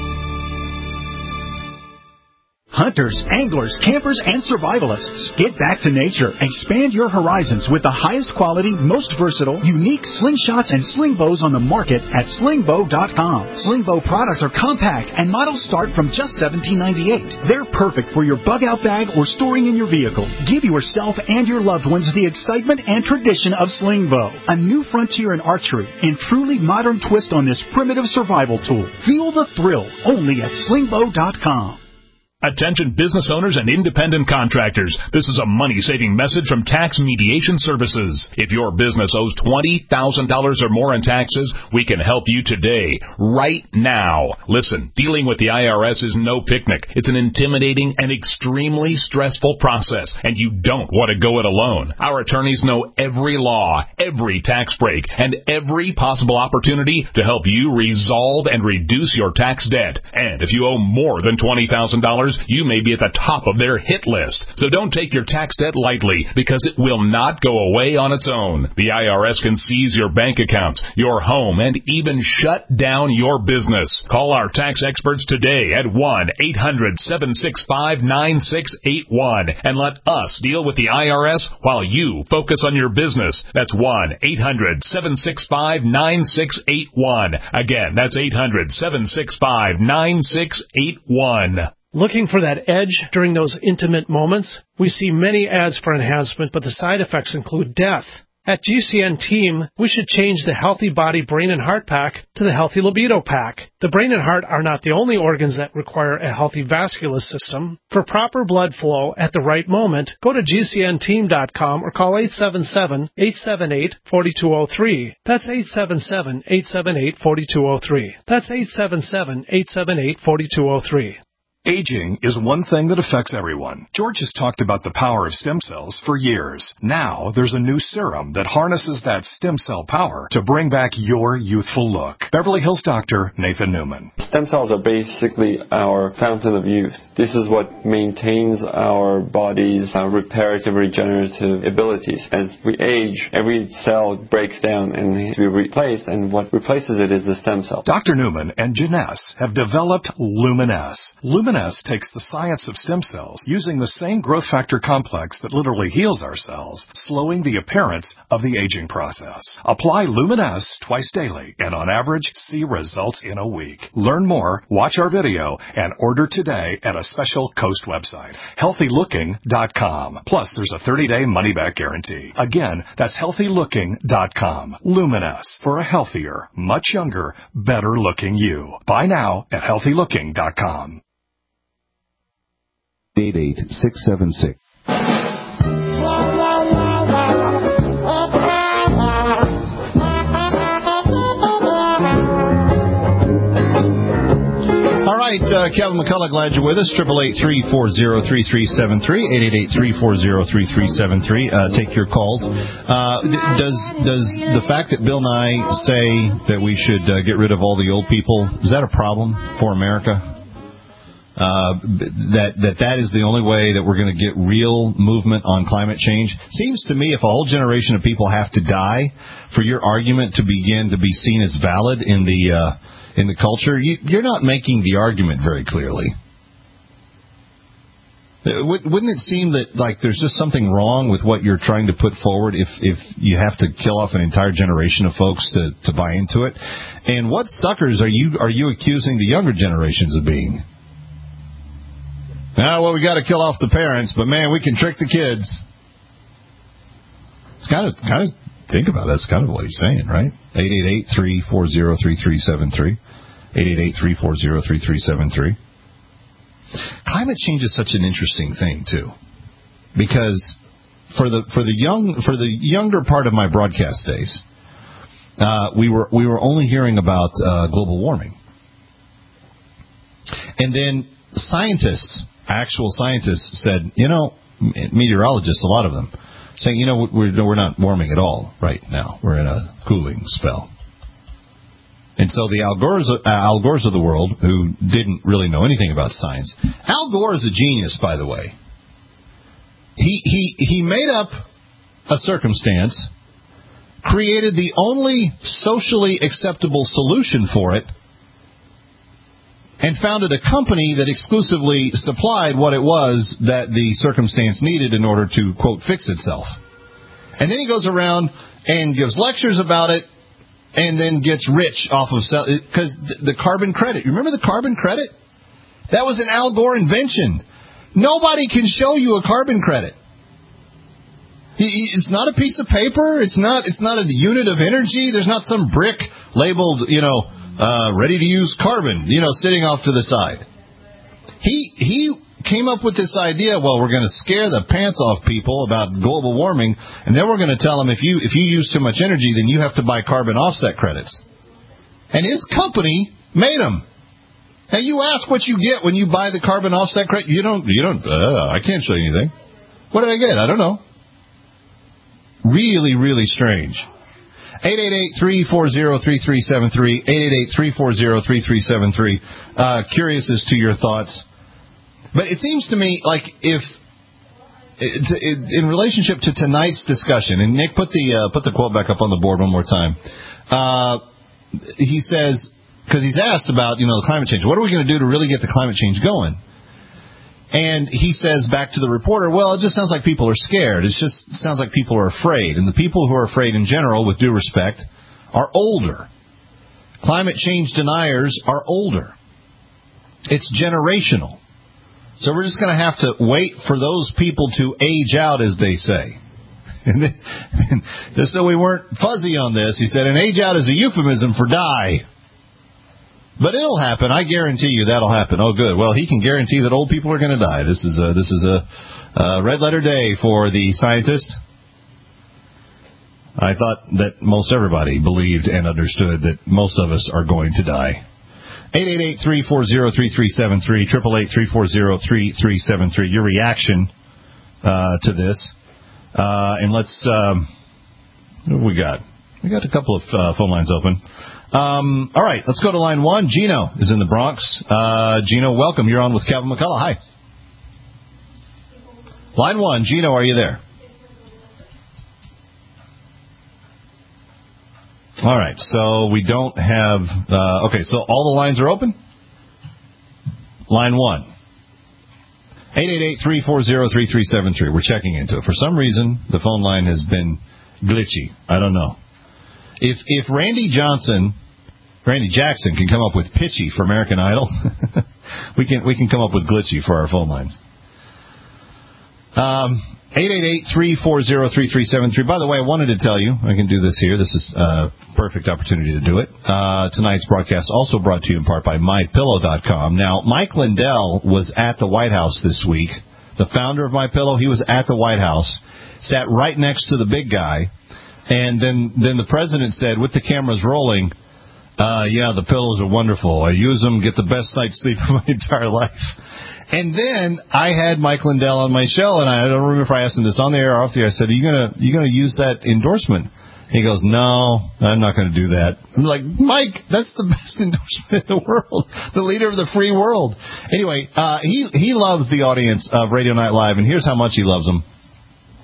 Hunters, anglers, campers, and survivalists, get back to nature. Expand your horizons with the highest quality, most versatile, unique slingshots and sling bows on the market at sling bow dot com. Sling bow products are compact and models start from just seventeen ninety-eight. They're perfect for your bug out bag or storing in your vehicle. Give yourself and your loved ones the excitement and tradition of sling bow, a new frontier in archery and truly modern twist on this primitive survival tool. Feel the thrill only at sling bow dot com. Attention business owners and independent contractors. This is a money-saving message from Tax Mediation Services. If your business owes twenty thousand dollars or more in taxes, we can help you today, right now. Listen, dealing with the I R S is no picnic. It's an intimidating and extremely stressful process, and you don't want to go it alone. Our attorneys know every law, every tax break, and every possible opportunity to help you resolve and reduce your tax debt. And if you owe more than twenty thousand dollars, you may be at the top of their hit list. So don't take your tax debt lightly, because it will not go away on its own. The I R S can seize your bank accounts, your home, and even shut down your business. Call our tax experts today at one eight hundred, seven six five, nine six eight one and let us deal with the I R S while you focus on your business. That's one eight hundred, seven six five, nine six eight one. Again, that's eight hundred, seven six five, nine six eight one. Looking for that edge during those intimate moments? We see many ads for enhancement, but the side effects include death. At G C N Team, we should change the Healthy Body, Brain, and Heart Pack to the Healthy Libido Pack. The brain and heart are not the only organs that require a healthy vascular system. For proper blood flow at the right moment, go to G C N team dot com or call eight seven seven, eight seven eight, four two zero three. That's eight seven seven, eight seven eight, four two zero three. That's eight seven seven, eight seven eight, four two zero three. Aging is one thing that affects everyone. George has talked about the power of stem cells for years. Now, there's a new serum that harnesses that stem cell power to bring back your youthful look. Beverly Hills doctor Nathan Newman. Stem cells are basically our fountain of youth. This is what maintains our body's uh, reparative, regenerative abilities. As we age, every cell breaks down and needs to be replaced, and what replaces it is the stem cell. Doctor Newman and Janess have developed Luminesce. Luminesce takes the science of stem cells using the same growth factor complex that literally heals our cells, slowing the appearance of the aging process. Apply Luminesce twice daily and on average see results in a week. Learn more, watch our video, and order today at a special Coast website, healthy looking dot com. Plus, there's a thirty-day money-back guarantee. Again, that's healthy looking dot com. Luminesce, for a healthier, much younger, better-looking you. Buy now at healthy looking dot com. eight eight six seven six. All right, uh, Kevin McCullough, glad you're with us. Triple eight three four zero three three seven three, eight eight eight three four zero three three seven three. Uh, take your calls. Uh, does does the fact that Bill Nye say that we should uh, get rid of all the old people, is that a problem for America? Uh, that that that is the only way that we're going to get real movement on climate change? Seems to me if a whole generation of people have to die for your argument to begin to be seen as valid in the uh, in the culture, you, you're not making the argument very clearly. Wouldn't it seem that like there's just something wrong with what you're trying to put forward if if you have to kill off an entire generation of folks to, to buy into it? And what suckers are you are you accusing the younger generations of being? Ah, well, we got to kill off the parents, but man, we can trick the kids. It's kind of kind of think about it. That's kind of what he's saying, right? eight eight eight, three four zero, three three seven three. eight eight eight, three four zero, three three seven three. Climate change is such an interesting thing too, because for the for the young for the younger part of my broadcast days, uh, we were we were only hearing about uh, global warming, and then scientists, actual scientists, said, you know, meteorologists, a lot of them, saying, you know, we're we're not warming at all right now. We're in a cooling spell. And so the Al Gore's, uh, Al Gore's of the world, who didn't really know anything about science. Al Gore is a genius, by the way. He he he made up a circumstance, created the only socially acceptable solution for it, and founded a company that exclusively supplied what it was that the circumstance needed in order to, quote, fix itself. And then he goes around and gives lectures about it, and then gets rich off of sell because the carbon credit. You remember the carbon credit? That was an Al Gore invention. Nobody can show you a carbon credit. It's not a piece of paper. It's not. It's not a unit of energy. There's not some brick labeled, you know, uh, ready to use carbon, you know, sitting off to the side. He he. came up with this idea, well, we're going to scare the pants off people about global warming, and then we're going to tell them if you if you use too much energy, then you have to buy carbon offset credits. And his company made them. And you ask what you get when you buy the carbon offset credit. You don't, you don't, uh, I can't show you anything. What did I get? I don't know. Really, really strange. eight eight eight, three four zero, three three seven three, eight eight eight, three four zero, three three seven three. Uh, curious as to your thoughts. But it seems to me like if, in relationship to tonight's discussion, and Nick, put the uh, put the quote back up on the board one more time. Uh, he says, because he's asked about, you know, the climate change. What are we going to do to really get the climate change going? And he says back to the reporter, well, it just sounds like people are scared. It just sounds like people are afraid. And the people who are afraid in general, with due respect, are older. Climate change deniers are older. It's generational. So we're just going to have to wait for those people to age out, as they say. And then, and just so we weren't fuzzy on this, he said, and age out is a euphemism for die. But it'll happen. I guarantee you that'll happen. Oh, good. Well, he can guarantee that old people are going to die. This is a, this is a, a red letter day for the scientist. I thought that most everybody believed and understood that most of us are going to die. eight eight eight, three four zero, three three seven three, eight eight eight, three four zero, three three seven three. Your reaction uh, to this. Uh, and let's, um, what have we got? We got a couple of uh, phone lines open. Um, all right, let's go to line one. Gino is in the Bronx. Uh, Gino, welcome. You're on with Kevin McCullough. Hi. Line one. Gino, are you there? All right, so we don't have... Uh, okay, so all the lines are open? Line one. eight eight eight, three four zero, three three seven three. We're checking into it. For some reason, the phone line has been glitchy. I don't know. If if Randy Johnson, Randy Jackson can come up with pitchy for American Idol, we can we can come up with glitchy for our phone lines. Um... eight eight eight, three four zero, three three seven three. By the way, I wanted to tell you, I can do this here. This is a perfect opportunity to do it. Uh, tonight's broadcast also brought to you in part by my pillow dot com. Now, Mike Lindell was at the White House this week. The founder of MyPillow, he was at the White House, sat right next to the big guy, and then, then the president said, with the cameras rolling, uh, yeah, the pillows are wonderful. I use them, get the best night's sleep of my entire life. And then I had Mike Lindell on my show, and I don't remember if I asked him this on the air or off the air. I said, "Are you gonna you gonna use that endorsement?" He goes, "No, I'm not going to do that." I'm like, Mike, that's the best endorsement in the world, the leader of the free world. Anyway, uh, he he loves the audience of Radio Night Live, and here's how much he loves them.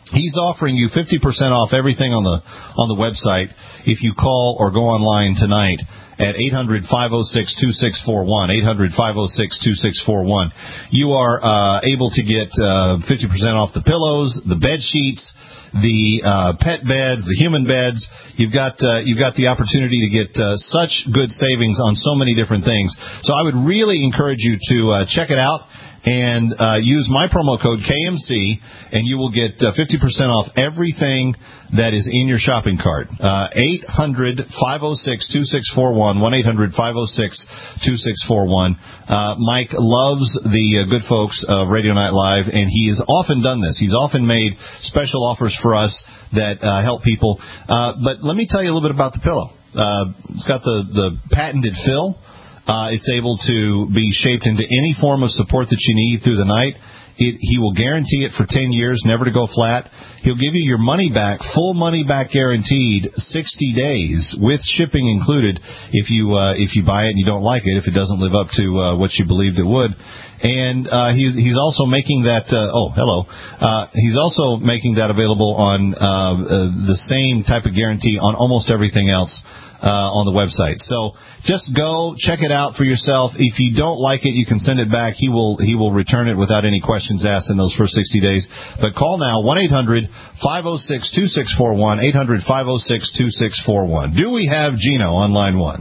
He's offering you fifty percent off everything on the on the website if you call or go online tonight at eight hundred, five oh six, two six four one, eight hundred, five oh six, two six four one. You are uh, able to get uh, fifty percent off the pillows, the bed sheets, the uh, pet beds, the human beds. You've got uh, you've got the opportunity to get uh, such good savings on so many different things. So I would really encourage you to uh, check it out and uh, use my promo code K M C, and you will get uh, fifty percent off everything that is in your shopping cart. Uh, eight hundred, five oh six, two six four one, one eight hundred, five oh six, two six four one. Uh, Mike loves the uh, good folks of Radio Night Live, and he has often done this. He's often made special offers for us that uh, help people. Uh, but let me tell you a little bit about the pillow. Uh, it's got the, the patented fill. Uh, it's able to be shaped into any form of support that you need through the night. It, he will guarantee it for ten years, never to go flat. He'll give you your money back, full money back guaranteed, sixty days with shipping included if you uh, if you buy it and you don't like it, if it doesn't live up to uh, what you believed it would. And uh, he, he's also making that, uh, oh, hello, uh, he's also making that available on uh, uh, the same type of guarantee on almost everything else uh, on the website. So just go check it out for yourself. If you don't like it, you can send it back. He will he will return it without any questions asked in those first sixty days. But call now, one eight hundred, five oh six, two six four one, eight hundred, five oh six, two six four one. Do we have Gino on line one?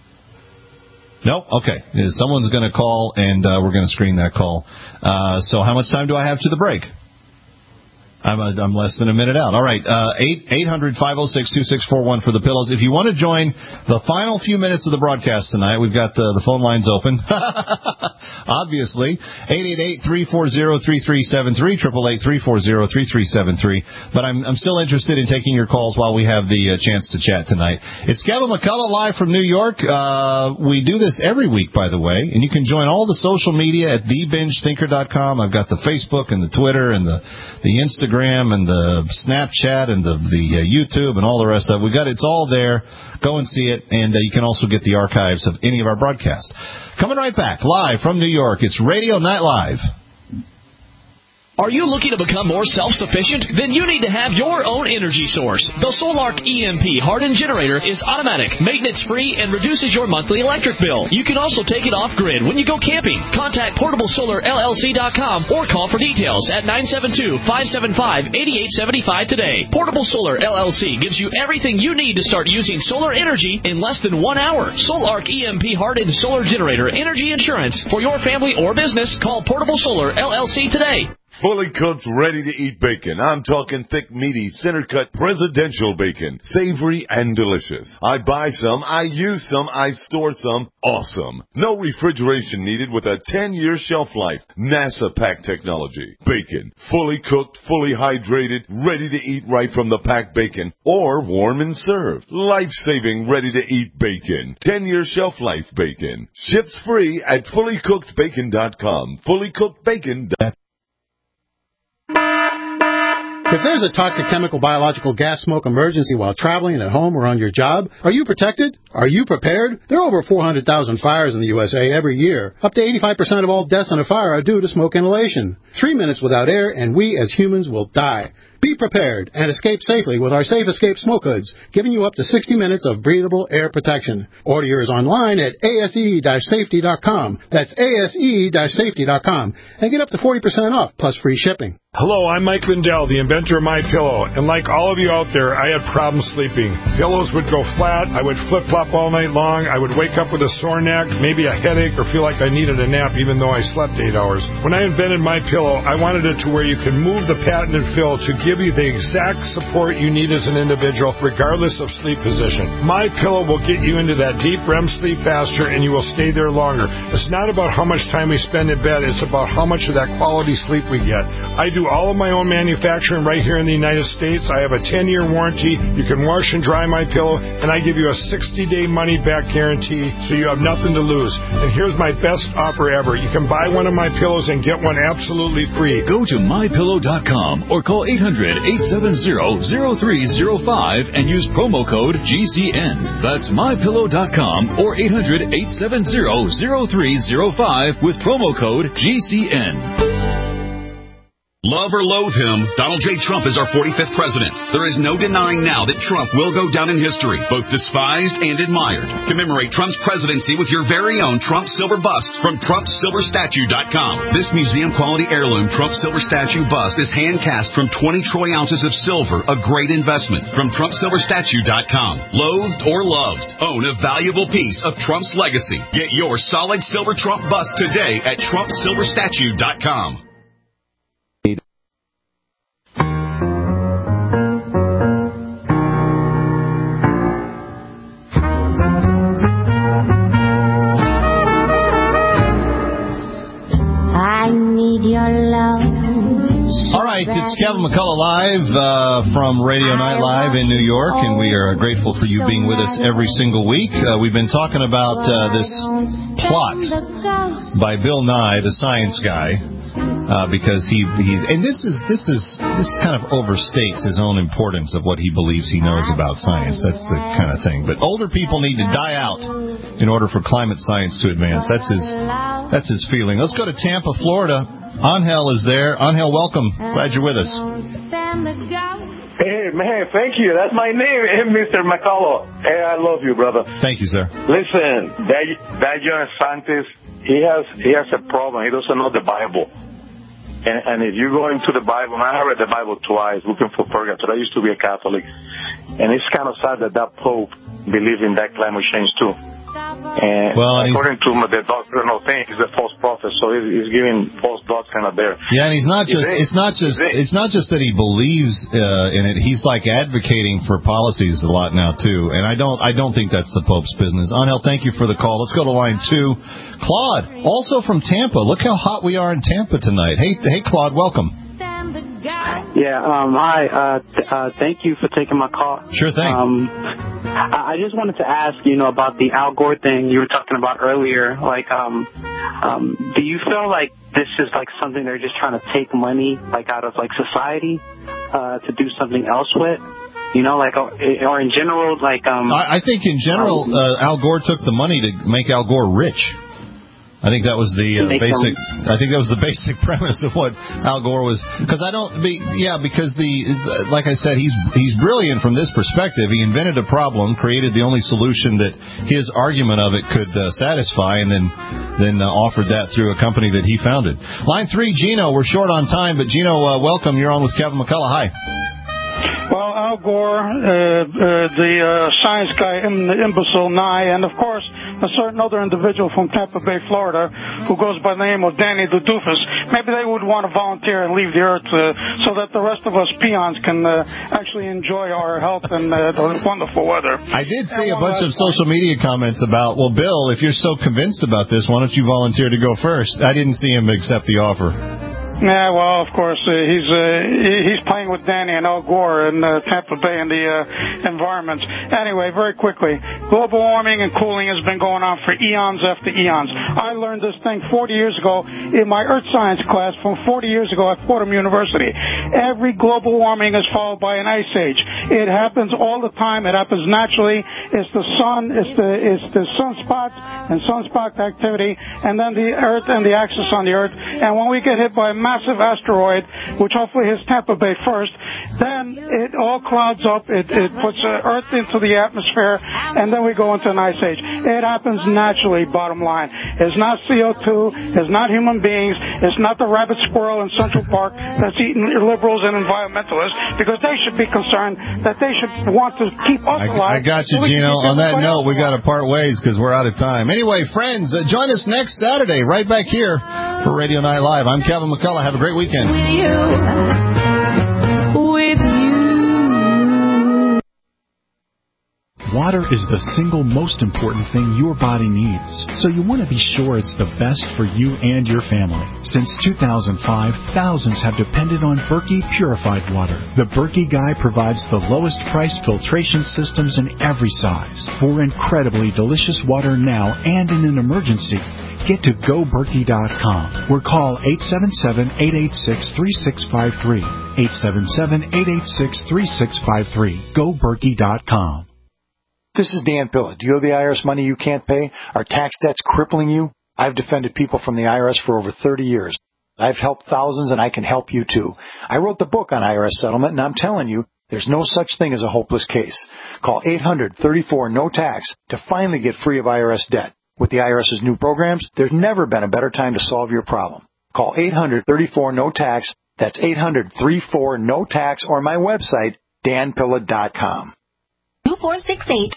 Nope. Okay. Someone's going to call, and uh, we're going to screen that call. Uh, so how much time do I have to the break? I'm, a, I'm less than a minute out. All right, uh, eight hundred, five oh six, two six four one for the pillows. If you want to join the final few minutes of the broadcast tonight, we've got uh, the phone lines open. Obviously, eight eight eight, three four zero, three three seven three, eight eight eight, three four zero, three three seven three. But I'm, I'm still interested in taking your calls while we have the uh, chance to chat tonight. It's Kevin McCullough live from New York. Uh, we do this every week, by the way, and you can join all the social media at the binge thinker dot com. I've got the Facebook and the Twitter and the, the Instagram and the Snapchat and the, the uh, YouTube and all the rest of it. We got it's all there. Go and see it, and uh, you can also get the archives of any of our broadcasts. Coming right back, live from New York, it's Radio Night Live. Are you looking to become more self-sufficient? Then you need to have your own energy source. The Solark E M P hardened generator is automatic, maintenance-free, and reduces your monthly electric bill. You can also take it off-grid when you go camping. Contact portable solar L L C dot com or call for details at nine seven two, five seven five, eight eight seven five today. Portable Solar L L C gives you everything you need to start using solar energy in less than one hour. Solark E M P hardened solar generator energy insurance for your family or business. Call Portable Solar L L C today. Fully cooked, ready-to-eat bacon. I'm talking thick, meaty, center-cut, presidential bacon. Savory and delicious. I buy some, I use some, I store some. Awesome. No refrigeration needed with a ten-year shelf life. NASA pack technology. Bacon. Fully cooked, fully hydrated, ready to eat right from the packed bacon. Or warm and served. Life-saving, ready-to-eat bacon. ten-year shelf life bacon. Ships free at fully cooked bacon dot com. fully cooked bacon dot com. If there's a toxic chemical, biological, gas, smoke emergency while traveling at home or on your job, are you protected? Are you prepared? There are over four hundred thousand fires in the U S A every year. Up to eighty-five percent of all deaths in a fire are due to smoke inhalation. Three minutes without air, and we as humans will die. Be prepared and escape safely with our Safe Escape Smoke Hoods, giving you up to sixty minutes of breathable air protection. Order yours online at A S E safety dot com. That's A S E safety dot com. And get up to forty percent off, plus free shipping. Hello, I'm Mike Lindell, the inventor of MyPillow, and like all of you out there, I had problems sleeping. Pillows would go flat, I would flip-flop all night long, I would wake up with a sore neck, maybe a headache, or feel like I needed a nap even though I slept eight hours. When I invented MyPillow, I wanted it to where you can move the patented fill to give you the exact support you need as an individual, regardless of sleep position. MyPillow will get you into that deep R E M sleep faster, and you will stay there longer. It's not about how much time we spend in bed, it's about how much of that quality sleep we get. I do all of my own manufacturing right here in the United States. I have a ten-year warranty. You can wash and dry my pillow, and I give you a sixty-day money-back guarantee, so you have nothing to lose. And here's my best offer ever. You can buy one of my pillows and get one absolutely free. Go to my pillow dot com or call eight hundred, eight seven zero, zero three zero five and use promo code G C N. That's my pillow dot com or eight hundred, eight seven zero, zero three zero five with promo code G C N. Love or loathe him, Donald J. Trump is our forty-fifth president. There is no denying now that Trump will go down in history, both despised and admired. Commemorate Trump's presidency with your very own Trump silver bust from Trump Silver Statue dot com. This museum-quality heirloom Trump silver statue bust is hand-cast from twenty troy ounces of silver, a great investment. From Trump Silver Statue dot com. Loathed or loved, own a valuable piece of Trump's legacy. Get your solid silver Trump bust today at Trump Silver Statue dot com. All right, it's Kevin McCullough Live uh, from Radio Night Live in New York, and we are grateful for you being with us every single week. Uh, we've been talking about uh, this plot by Bill Nye, the science guy, uh, because he he's and this is this is this kind of overstates his own importance of what he believes he knows about science. That's the kind of thing. But older people need to die out in order for climate science to advance. That's his that's his feeling. Let's go to Tampa, Florida. Angel is there. Angel, welcome. Glad you're with us. Hey, man, thank you. That's my name, Mister McCullough. Hey, I love you, brother. Thank you, sir. Listen, that, that young scientist, he has he has a problem. He doesn't know the Bible. And, and if you go into the Bible, and I read the Bible twice, looking for purgatory. I used to be a Catholic. And it's kind of sad that that Pope believes in that climate change, too. And well, and according to the doctrinal thing, he's a false prophet, so he's giving false doctrine up there. Yeah, and he's not just it's not just it's not just that he believes uh, in it. He's like advocating for policies a lot now too. And I don't I don't think that's the Pope's business. Angel, thank you for the call. Let's go to line two. Claude, also from Tampa. Look how hot we are in Tampa tonight. Hey, hey, Claude, welcome. Yeah, um, hi. Uh, th- uh, thank you for taking my call. Sure thing. Um, I-, I just wanted to ask, you know, about the Al Gore thing you were talking about earlier. Like, um, um, do you feel like this is like something they're just trying to take money, like, out of like society, uh, to do something else with? You know, like, or, or in general, like, um. I, I think in general, um, uh, Al Gore took the money to make Al Gore rich. I think that was the uh, basic. Them. I think that was the basic premise of what Al Gore was. Because I don't be yeah. Because the like I said, he's he's brilliant from this perspective. He invented a problem, created the only solution that his argument of it could uh, satisfy, and then then uh, offered that through a company that he founded. Line three, Gino. We're short on time, but Gino, uh, welcome. You're on with Kevin McCullough. Hi. Well, Al Gore, uh, uh, the uh, science guy, the imbecile Nye, and of course a certain other individual from Tampa Bay, Florida, who goes by the name of Danny the Doofus. Maybe they would want to volunteer and leave the earth uh, so that the rest of us peons can uh, actually enjoy our health and uh, the wonderful weather. I did see a bunch of social media comments about, well, Bill, if you're so convinced about this, why don't you volunteer to go first? I didn't see him accept the offer. Yeah, well, of course, uh, he's uh, he's playing with Danny and Al Gore in uh, Tampa Bay and the uh, environments. Anyway, very quickly, global warming and cooling has been going on for eons after eons. I learned this thing forty years ago in my earth science class from forty years ago at Fordham University. Every global warming is followed by an ice age. It happens all the time. It happens naturally. It's the sun, it's the it's the sunspots and sunspot activity, and then the earth and the axis on the earth. And when we get hit by a massive asteroid, which hopefully hits Tampa Bay first, then it all clouds up, it, it puts uh, Earth into the atmosphere, and then we go into an ice age. It happens naturally, bottom line. It's not C O two, it's not human beings, it's not the rabbit squirrel in Central Park that's eating liberals and environmentalists, because they should be concerned that they should want to keep us alive. I, I got you, so Gino. On that note, we got to part ways because we're out of time. Anyway, friends, uh, join us next Saturday right back here for Radio Night Live. I'm Kevin McCullough. Have a great weekend. With you, with you. Water is the single most important thing your body needs, so you want to be sure it's the best for you and your family. Since two thousand five, thousands have depended on Berkey purified water. The Berkey Guy provides the lowest priced filtration systems in every size for incredibly delicious water now and in an emergency. Get to go berkey dot com or call eight seven seven, eight eight six, three six five three. eight seven seven, eight eight six, three six five three. go berkey dot com. This is Dan Pilla. Do you owe the I R S money you can't pay? Are tax debts crippling you? I've defended people from the I R S for over thirty years. I've helped thousands, and I can help you too. I wrote the book on I R S settlement, and I'm telling you, there's no such thing as a hopeless case. Call eight hundred, thirty-four, no tax to finally get free of I R S debt. With the IRS's new programs, there's never been a better time to solve your problem. Call eight hundred, thirty-four, no tax. That's eight hundred, thirty-four, no tax, or my website, dan pilla dot com. two four six eight.